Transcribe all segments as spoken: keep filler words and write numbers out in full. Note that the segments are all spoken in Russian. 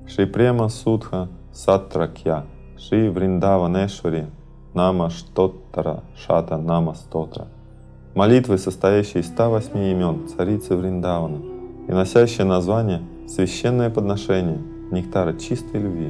Шри Према Судха Саттракья, Шри Вриндаванешвари, Нама Штоттара Шата Нама Стотра. Молитвы, состоящие из ста восьми имен царицы Вриндавана и носящие название «Священное подношение нектара чистой любви».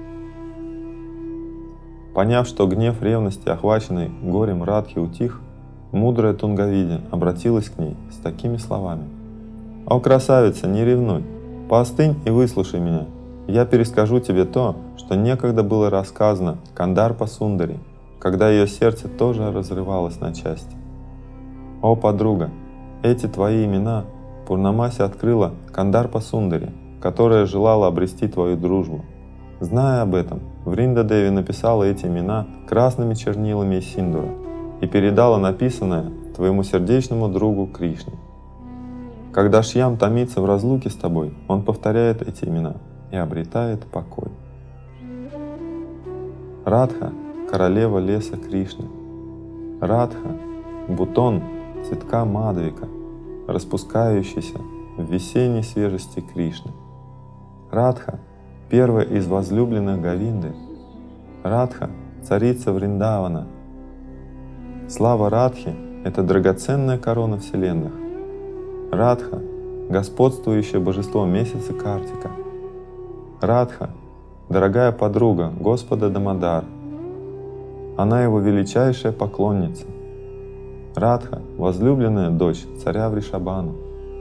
Поняв, что гнев ревности, охваченный горем Радхи, утих, мудрая Тунгавиди обратилась к ней с такими словами: «О красавица, не ревнуй, поостынь и выслушай меня. Я перескажу тебе то, что некогда было рассказано Кандарпа Сундари, когда ее сердце тоже разрывалось на части. О подруга, эти твои имена Пурнамаси открыла Кандарпа Сундари, которая желала обрести твою дружбу. Зная об этом, Вринда Деви написала эти имена красными чернилами из синдура и передала написанное твоему сердечному другу Кришне. Когда Шьям томится в разлуке с тобой, он повторяет эти имена и обретает покой. Радха — королева леса Кришны. Радха — бутон цветка Мадвика, распускающийся в весенней свежести Кришны. Радха — первая из возлюбленных Говинды. Радха — царица Вриндавана. Слава Радхи — это драгоценная корона вселенных. Радха — господствующее божество месяца Картика. Радха — дорогая подруга Господа Дамодар. Она его величайшая поклонница. Радха — возлюбленная дочь царя Вришабану.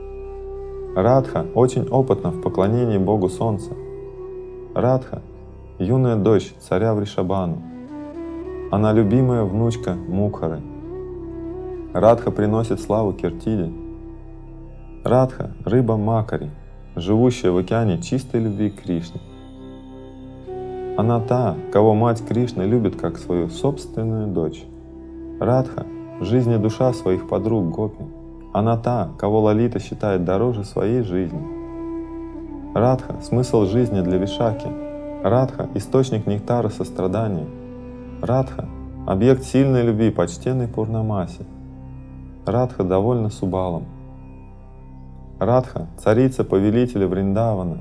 Радха очень опытна в поклонении Богу Солнца. Радха — юная дочь царя Вришабану. Она любимая внучка Мукхары. Радха приносит славу Киртиде. Радха — рыба Макари, живущая в океане чистой любви к Кришне. Она та, кого мать Кришны любит как свою собственную дочь. Радха — жизнь и душа своих подруг Гопи. Она та, кого Лалита считает дороже своей жизни. Радха — смысл жизни для Вишаки. Радха — источник нектара сострадания. Радха — объект сильной любви почтенной Пурнамаси. Радха довольна Субалом. Радха — царица повелителя Вриндавана.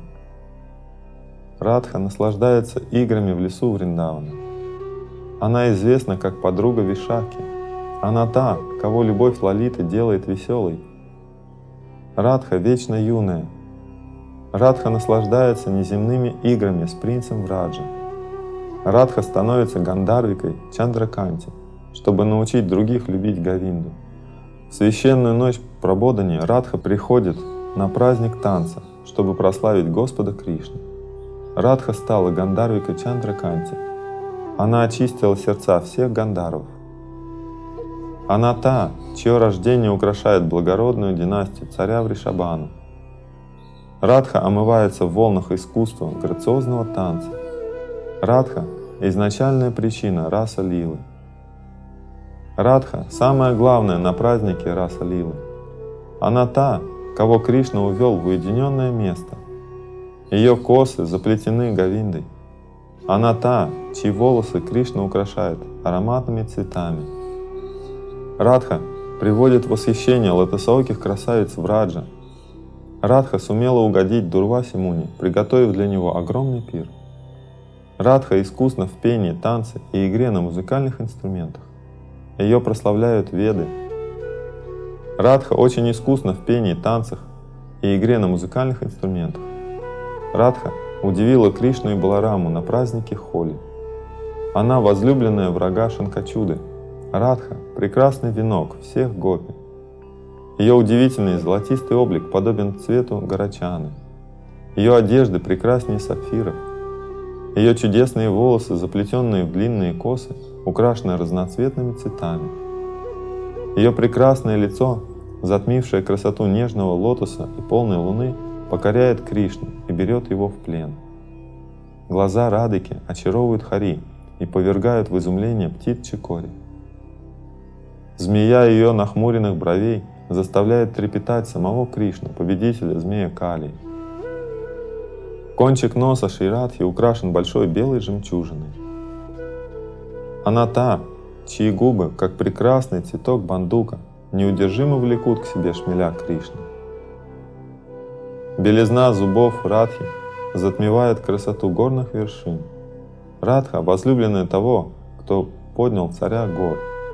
Радха наслаждается играми в лесу Вриндавана. Она известна как подруга Вишаки. Она та, кого любовь Лалиты делает веселой. Радха вечно юная. Радха наслаждается неземными играми с принцем Враджа. Радха становится Гандарвикой Чандраканти, чтобы научить других любить Говинду. В священную ночь Прабодани Радха приходит на праздник танца, чтобы прославить Господа Кришну. Радха стала Гандарвикой Чандраканти. Она очистила сердца всех гандарвов. Она та, чье рождение украшает благородную династию царя Вришабану. Радха омывается в волнах искусства грациозного танца. Радха — изначальная причина раса лилы. Радха — самое главное на празднике раса лилы. Она та, кого Кришна увел в уединенное место. Ее косы заплетены Говиндой. Она та, чьи волосы Кришна украшает ароматными цветами. Радха приводит в восхищение лотосооких красавиц Враджа. Радха сумела угодить Дурваси Муни, приготовив для него огромный пир. Радха искусна в пении, танце и игре на музыкальных инструментах. Ее прославляют Веды. Радха очень искусна в пении, танцах и игре на музыкальных инструментах. Радха удивила Кришну и Балараму на празднике Холи. Она возлюбленная врага Шанкачуды. Радха — прекрасный венок всех гопи. Ее удивительный золотистый облик подобен цвету Гарачаны. Ее одежды прекраснее сапфиров. Ее чудесные волосы, заплетенные в длинные косы, украшены разноцветными цветами. Ее прекрасное лицо, затмившее красоту нежного лотоса и полной луны, покоряет Кришну и берет его в плен. Глаза Радыки очаровывают Хари и повергают в изумление птиц Чикори. Змея ее нахмуренных бровей заставляет трепетать самого Кришну, победителя змея Кали. Кончик носа Шри Радхи украшен большой белой жемчужиной. Она та, чьи губы, как прекрасный цветок бандука, неудержимо влекут к себе шмеля Кришны. Белизна зубов Радхи затмевает красоту горных вершин. Радха — возлюбленная того, кто поднял царя гор.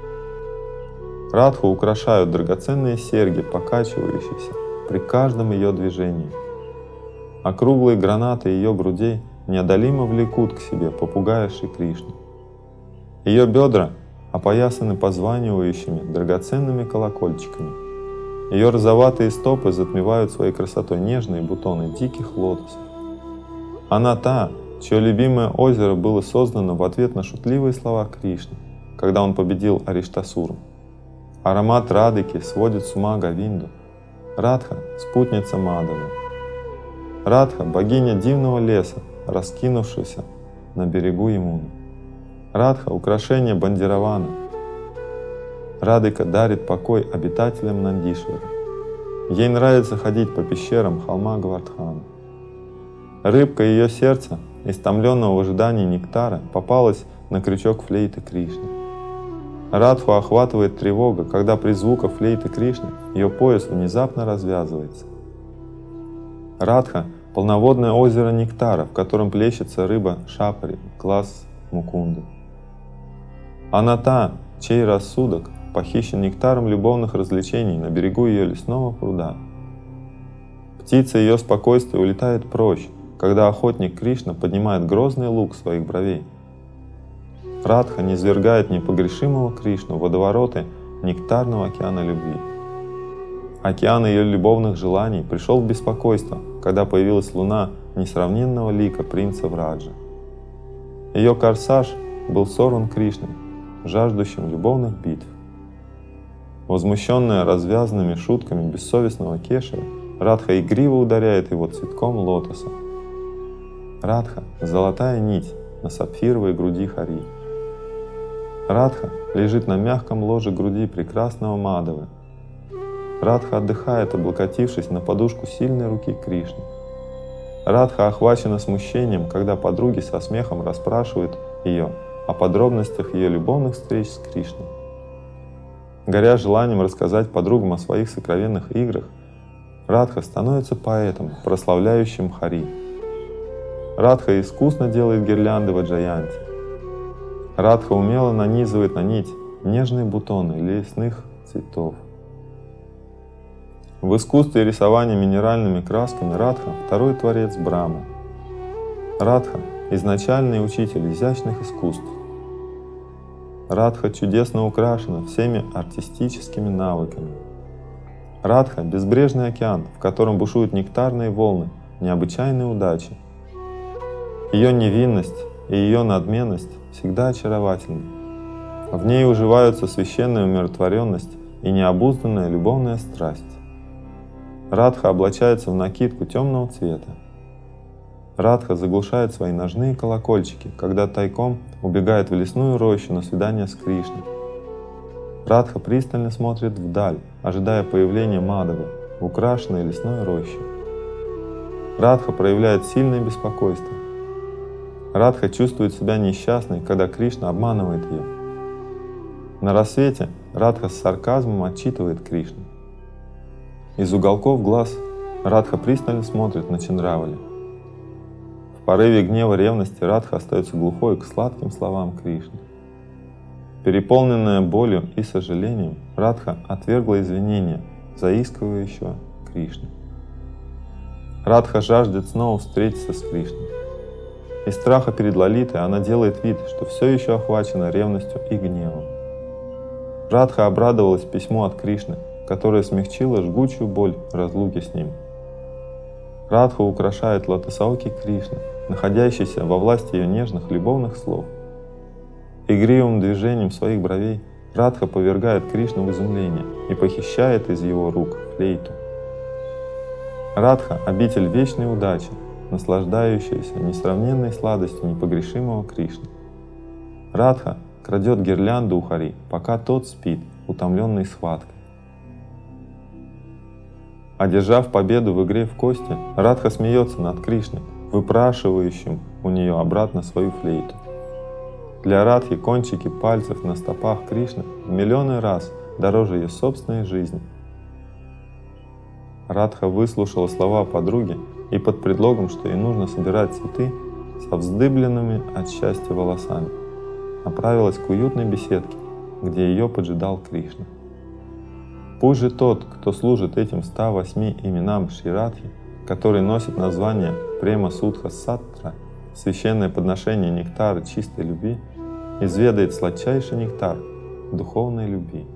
Радху украшают драгоценные серьги, покачивающиеся при каждом ее движении. Округлые гранаты ее грудей неодолимо влекут к себе попугая Шри Кришны. Ее бедра опоясаны позванивающими драгоценными колокольчиками. Ее розоватые стопы затмевают своей красотой нежные бутоны диких лотосов. Она та, чье любимое озеро было создано в ответ на шутливые слова Кришны, когда он победил Ариштасуру. Аромат Радыки сводит с ума Говинду. Радха — спутница Мадавы. Радха — богиня дивного леса, раскинувшегося на берегу Ямуны. Радха — украшение Бандиравана. Радыка дарит покой обитателям Нандишвара. Ей нравится ходить по пещерам холма Гавардхана. Рыбка ее сердца, истомленного в ожидании нектара, попалась на крючок флейты Кришны. Радху охватывает тревога, когда при звуках флейты Кришны ее пояс внезапно развязывается. Радха — полноводное озеро нектара, в котором плещется рыба Шапари, глаз Мукунды. Она та, чей рассудок похищен нектаром любовных развлечений на берегу ее лесного пруда. Птица ее спокойствия улетает прочь, когда охотник Кришна поднимает грозный лук своих бровей. Радха низвергает непогрешимого Кришну в водовороты нектарного океана любви. Океан ее любовных желаний пришел в беспокойство, когда появилась луна несравненного лика принца Враджа. Ее корсаж был сорван Кришной, жаждущим любовных битв. Возмущенная развязанными шутками бессовестного Кешева, Радха игриво ударяет его цветком лотоса. Радха — золотая нить на сапфировой груди Хари. Радха лежит на мягком ложе груди прекрасного Мадавы. Радха отдыхает, облокотившись на подушку сильной руки Кришны. Радха охвачена смущением, когда подруги со смехом расспрашивают ее о подробностях ее любовных встреч с Кришной. Горя желанием рассказать подругам о своих сокровенных играх, Радха становится поэтом, прославляющим Хари. Радха искусно делает гирлянды в Аджаянте. Радха умело нанизывает на нить нежные бутоны лесных цветов. В искусстве рисования минеральными красками Радха — второй творец Брахмы. Радха — изначальный учитель изящных искусств. Радха чудесно украшена всеми артистическими навыками. Радха — безбрежный океан, в котором бушуют нектарные волны необычайной удачи. Ее невинность и ее надменность всегда очаровательны. В ней уживаются священная умиротворенность и необузданная любовная страсть. Радха облачается в накидку темного цвета. Радха заглушает свои ножные колокольчики, когда тайком убегает в лесную рощу на свидание с Кришной. Радха пристально смотрит вдаль, ожидая появления Мадавы в украшенной лесной роще. Радха проявляет сильное беспокойство. Радха чувствует себя несчастной, когда Кришна обманывает ее. На рассвете Радха с сарказмом отчитывает Кришну. Из уголков глаз Радха пристально смотрит на Чандравали. В порыве гнева ревности Радха остается глухой к сладким словам Кришны. Переполненная болью и сожалением, Радха отвергла извинения заискивающего Кришны. Радха жаждет снова встретиться с Кришной. Из страха перед Лалитой она делает вид, что все еще охвачена ревностью и гневом. Радха обрадовалась письму от Кришны, которое смягчило жгучую боль разлуки с ним. Радху украшает лотосауки Кришны, находящийся во власти ее нежных любовных слов. Игривым движением своих бровей Радха повергает Кришну в изумление и похищает из его рук флейту. Радха — обитель вечной удачи, наслаждающаяся несравненной сладостью непогрешимого Кришны. Радха крадет гирлянду у Хари, пока тот спит, утомленный схваткой. Одержав победу в игре в кости, Радха смеется над Кришной, выпрашивающим у нее обратно свою флейту. Для Радхи кончики пальцев на стопах Кришны в миллионы раз дороже ее собственной жизни. Радха выслушала слова подруги и под предлогом, что ей нужно собирать цветы, со вздыбленными от счастья волосами, направилась к уютной беседке, где ее поджидал Кришна. Пусть же тот, кто служит этим ста восьми именам Шри Радхи, который носит название Према Судха Саттра, священное подношение нектара чистой любви, изведает сладчайший нектар духовной любви.